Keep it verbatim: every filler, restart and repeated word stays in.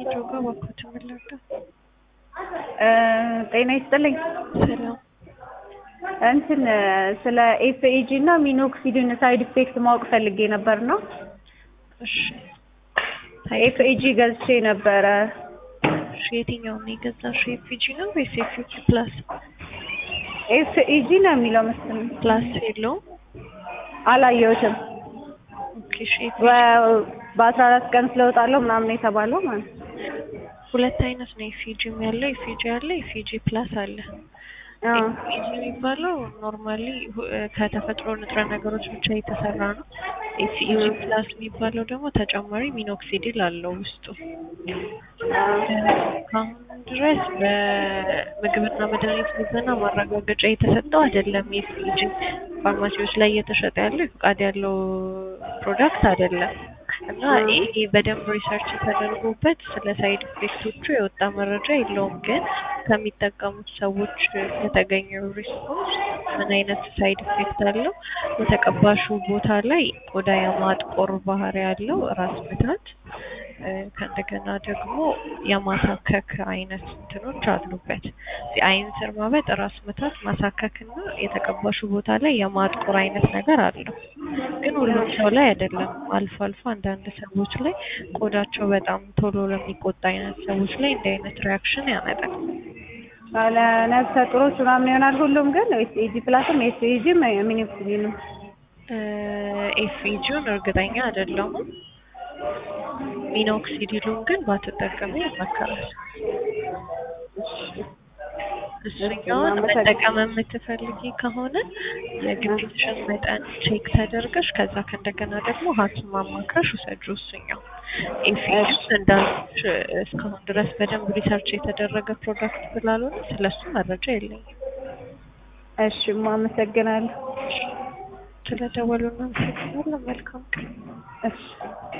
ጆጋ ባኮት ምልርዳ ጤና ይስጥልኝ። ሰላም እንትን ስለ ኤፍኤጂ እና ሚኖክሲዲን ሳይድ ኢፌክት ማወቅ ፈልጌ ነበር ነው። እሺ ኤፍኤጂ ገዝቼ ነበረ። እሺ የትኛው ነው የገዛሽው? ኤፍኤጂ ነው ወይስ ኤፍኤጂ ፕላስ? ኤፍኤጂ ነው የሚለው መሰለኝ። ፕላስ የለውም። አላየሁትም። ኦኬ እሺ በአስራ አራት ቀን ስለወጣለሁ ምናምን የተባለው ማለት ነው። ሁለት አይነት ነው ኤፍኤጂም ያለው። ኤፍኤጂ አለ፣ ኤፍኤጂ ፕላስ አለ። ኤፍኤጂ የሚባለው ኖርማሊ ከተፈጥሮ ንጥረ ነገሮች ብቻ የተሰራ ነው። ኤፍኤጂ ፕላስ የሚባለው ደግሞ ተጨማሪ ሚኖክሲዲል አለው ውስጡ። አሁን ድረስ በምግብና መድኃኒት ምዘና ማረጋገጫ የተሰጠው አይደለም። ኤፍኤጂ ፋርማሲዎች ላይ እየተሸጠ ያለው ፍቃድ ያለው ፕሮዳክት አይደለም እና ይሄ በደንብ ሪሰርች ተደርጎበት ስለ ሳይድ ኢፌክቶቹ የወጣ መረጃ የለውም። ግን ከሚጠቀሙት ሰዎች የተገኘው ሪስፖንስ ምን አይነት ሳይድ ኢፌክት አለው? የተቀባሹ ቦታ ላይ ቆዳ የማጥቆር ባህሪ ያለው፣ ራስ ምታት፣ ከእንደገና ደግሞ የማሳከክ አይነት እንትኖች አሉበት። አይን ስር ማበጥ፣ ራስ ምታት፣ ማሳከክና የተቀባሹ ቦታ ላይ የማጥቆር አይነት ነገር አለው። ግን ሁሉም ሰው ላይ አይደለም። አልፎ አልፎ አንዳንድ ሰዎች ላይ ቆዳቸው በጣም ቶሎ ለሚቆጣ አይነት ሰዎች ላይ እንዲህ አይነት ሪያክሽን ያመጣል። አለ ነፍሰ ጡሮች ምናምን ይሆናል ሁሉም። ግን ኤፍኤጂ ፕላስም ኤፍኤጂም ሚኖክሲዲንም ኤፍኤጂውን እርግጠኛ አይደለሁም። ሚኖክሲዲሉን ግን ባትጠቀሙ ይመከራል። እሱኛውን መጠቀም የምትፈልጊ ከሆነ የግፊትሽን መጠን ቼክ ተደርገሽ ከዛ ከእንደገና ደግሞ ሐኪም ማማከርሽ ውሰጂው። እሱኛው ኤፍኤጂ እንዳልኩሽ እስካሁን ድረስ በደንብ ሪሰርች የተደረገ ፕሮዳክት ስላልሆነ ስለሱ መረጃ የለኝም። እሺ አመሰግናለሁ። ስለደወሉና አመሰግናለሁ። መልካም ቀን። እሺ